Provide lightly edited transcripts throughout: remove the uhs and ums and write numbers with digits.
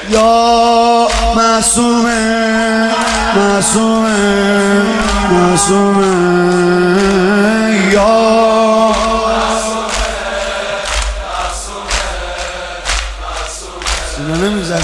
یا معصومه معصومه معصومه یا سینه نمیزنی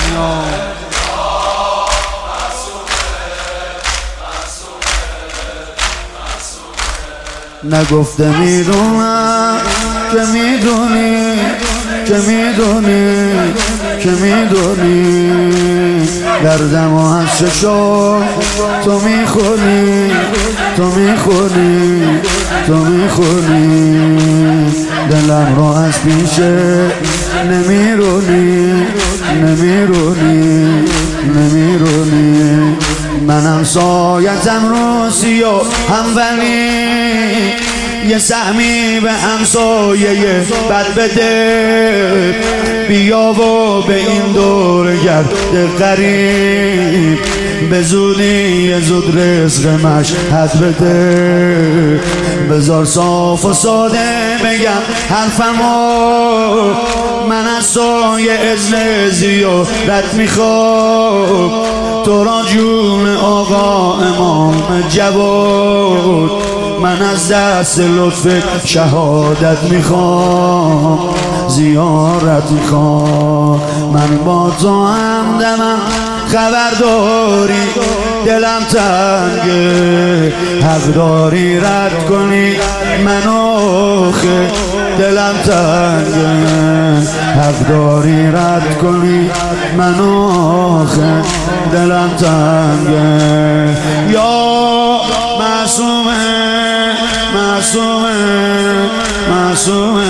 نگفته میدونم که میدونی که میدونی که میدونی دردم و از چشم تو میخونی تو میخونی تو میخونی دلم رو از پیشه نمیرونی نمیرونی نمیرونی منم سایتم رو سیاه هم ولی یه سهمی به همسایه بد بده بیا و به این دور گرد قریب به زودی یه زود رزق مشهد بده بذار صاف و ساده بگم حرفمو من از سایه ازل زیادت میخوام تو را جون آقا امام جواد من از دست لطف شهادت میخوام زیارت میخوام من با تو همدمم خبرداری دلم تنگه حق داری رد کنی منو خه دلم تنگه حق داری رد کنی منو خه دلم تنگه یا معصومه معصومه معصومه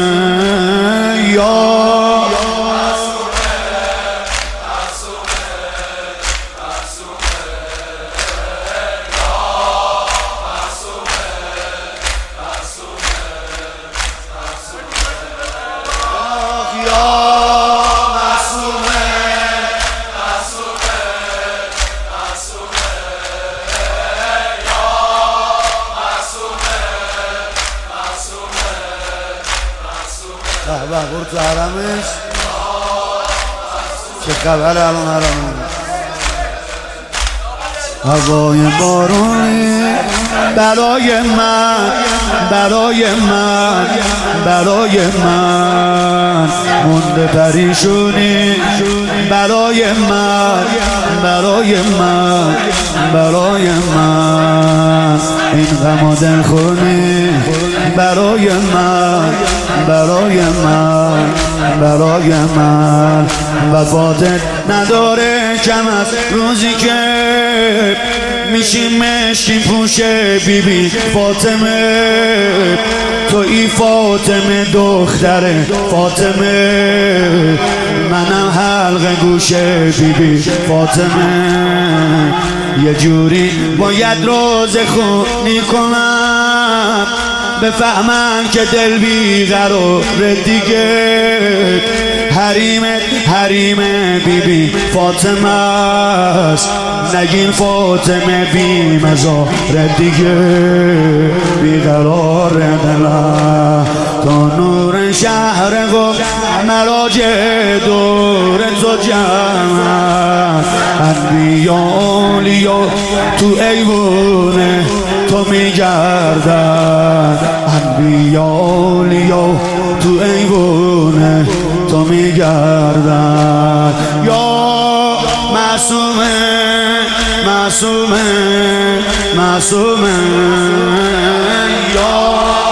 یا برو تو حرمش چه خبر الان حرمش هوای بارونی برای من برای من برای من مونده پریشونی برای من برای من برای من این غم و دلخونی برای من برای من برای من وفاتت نداره کم از روزی که میشیم مشکین پوشه بیبی فاطمه توی فاطمه دختر فاطمه منم حلق گوشه بیبی فاطمه یه جوری باید روزه خونی کنم بفهمن که دل بیقرار دیگه حریمت حریم بیبی فاطمه است نگین فاطمه بی مزار دیگه بیقرار دلم تا نور شهر و مراجع دور تو جمع انبیا اولیا تو ایوونه تو میگردن انبیا اولیا تو ایوونه تو میگردن یا معصومه معصومه معصومه یا